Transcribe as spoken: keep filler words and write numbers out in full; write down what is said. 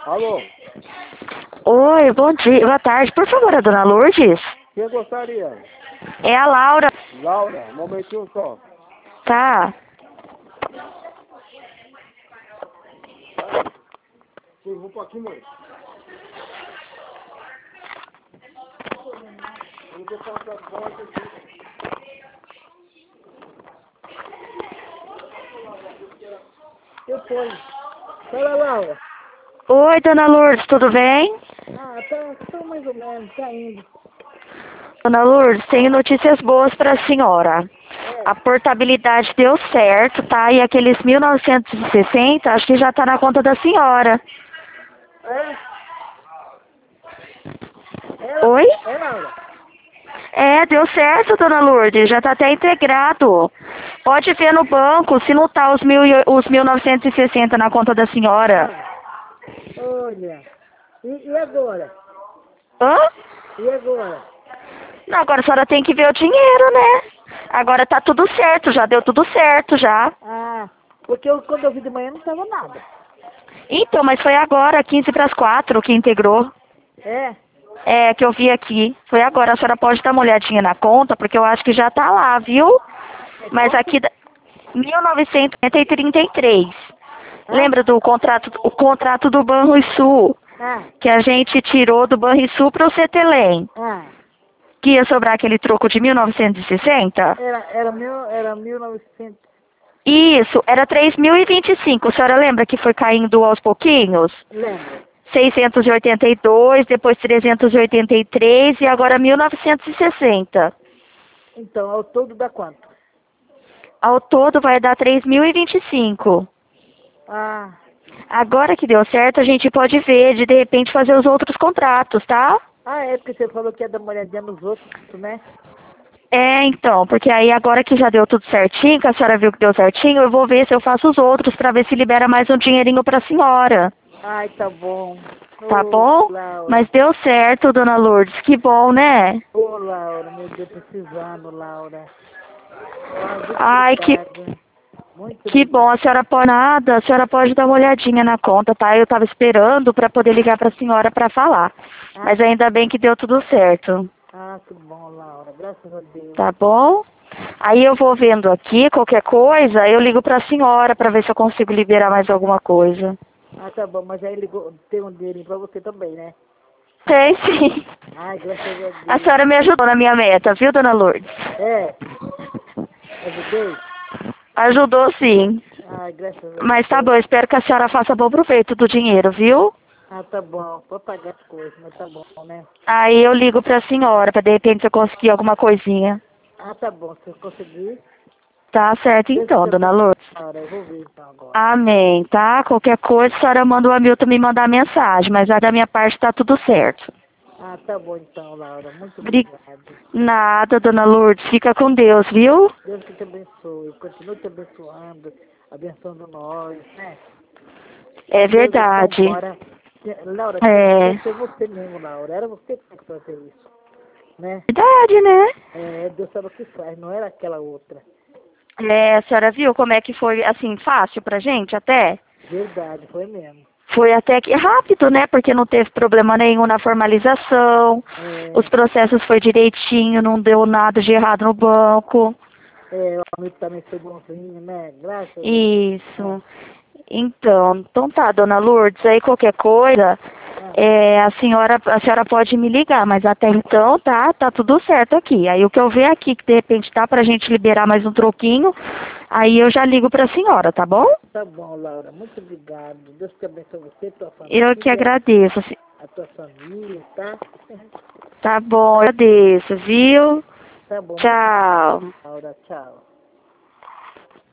Alô, Oi, bom dia, boa tarde. Por favor, a dona Lourdes? quem gostaria? É a Laura, Laura, um momentinho só. tá? Sim, um pouquinho, mãe. Vamos ter que passar a porta aqui. Que foi? Fala, Laura. Oi, dona Lourdes, tudo bem? Ah, tá, tá mais ou menos, tá indo. Dona Lourdes, tenho notícias boas para a senhora. A portabilidade deu certo, tá? E aqueles mil novecentos e sessenta, acho que já tá na conta da senhora. É? É, Oi? é, Laura? É, deu certo, dona Lourdes, já tá até integrado. Pode ver no banco se não tá os, mil, e- os mil novecentos e sessenta na conta da senhora. Ah, olha. E, e agora? Hã? E agora? Não, agora a senhora tem que ver o dinheiro, né? Agora tá tudo certo, já deu tudo certo, já. Ah, porque eu, quando eu vi de manhã não tava nada. Então, mas foi agora, quinze para as quatro, que integrou. É? É, que eu vi aqui. Foi agora, a senhora pode dar uma olhadinha na conta, porque eu acho que já tá lá, viu? É Mas quanto? aqui, da- mil novecentos e trinta e três. Hã? Lembra do contrato, o contrato do Banrisul, Ah, que a gente tirou do Banrisul para o Cetelém, ah. que ia sobrar aquele troco de mil novecentos e sessenta? Era, era mil, era mil e novecentos. Isso, era três mil e vinte e cinco. A senhora lembra que foi caindo aos pouquinhos? Lembro. seiscentos e oitenta e dois, depois trezentos e oitenta e três e agora mil novecentos e sessenta. Então, ao todo dá quanto? Ao todo vai dar três mil e vinte e cinco. Ah, Agora que deu certo, a gente pode ver de de repente fazer os outros contratos, tá? ah, é porque você falou que ia dar uma olhadinha nos outros, né? É, então, porque aí agora que já deu tudo certinho, que a senhora viu que deu certinho, eu vou ver se eu faço os outros pra ver se libera mais um dinheirinho pra senhora. Ai, tá bom. Tá Ô, bom? Laura. Mas deu certo, dona Lourdes. Que bom, né? Ô, Laura, meu Deus, precisando, Laura. Ah, muito Ai, que, obrigado. Muito que bom. obrigado. A senhora pode nada, a senhora pode dar uma olhadinha na conta, tá? Eu tava esperando pra poder ligar pra senhora pra falar. Ah, Mas ainda bem que deu tudo certo. ah, que bom, Laura. Graças a Deus. Tá bom? Aí eu vou vendo aqui, qualquer coisa, eu ligo pra senhora pra ver se eu consigo liberar mais alguma coisa. Ah, tá bom, mas aí ligou, tem um dinheirinho pra você também, né? Tem sim. Ai, graças a A Deus. senhora me ajudou na minha meta, viu, dona Lourdes? É, ajudei? Ajudou sim. Ai, graças a Mas tá Deus. bom, espero que a senhora faça bom proveito do dinheiro, viu? Ah, tá bom. Vou pagar as coisas, mas tá bom, né? Aí eu ligo pra senhora, pra de repente eu conseguir alguma coisinha. Ah, tá bom. Se eu conseguir, Tá certo Deus te então, dona abençoe, Lourdes. Laura. Eu vou ver então agora. Amém, tá? Qualquer coisa, a senhora manda o Hamilton me mandar mensagem, mas a da minha parte tá tudo certo. Ah, tá bom então, Laura. Muito Bri- obrigado. Nada, dona Lourdes. Fica com Deus, viu? Deus que te abençoe. Continue te abençoando, abençoando nós, né? É Deus é tão verdade. bom. Era- Laura, tinha É tinha que ser você mesmo, Laura. Era você que tinha que fazer isso, né? verdade, né? É, Deus sabe o que faz, não era aquela outra. É, a senhora viu como é que foi, assim, fácil pra gente até? Verdade, foi mesmo. Foi até que rápido, né? Porque não teve problema nenhum na formalização. Os É, processos foi direitinho, não deu nada de errado no banco. é, o amigo também foi bonzinho, né? Graças a Deus. É. Isso. Então, então tá, dona Lourdes, aí qualquer coisa, Ah, é, a senhora, a senhora pode me ligar, mas até então tá, tá tudo certo aqui. Aí o que eu ver aqui que de repente dá pra gente liberar mais um troquinho, aí eu já ligo pra senhora, tá bom? tá bom, Laura. Muito obrigado. Deus te abençoe você, tua Eu que família, agradeço. a tua família, tá? Tá bom, eu agradeço, viu? Tá bom, muito obrigado, Tchau. Laura. Tchau.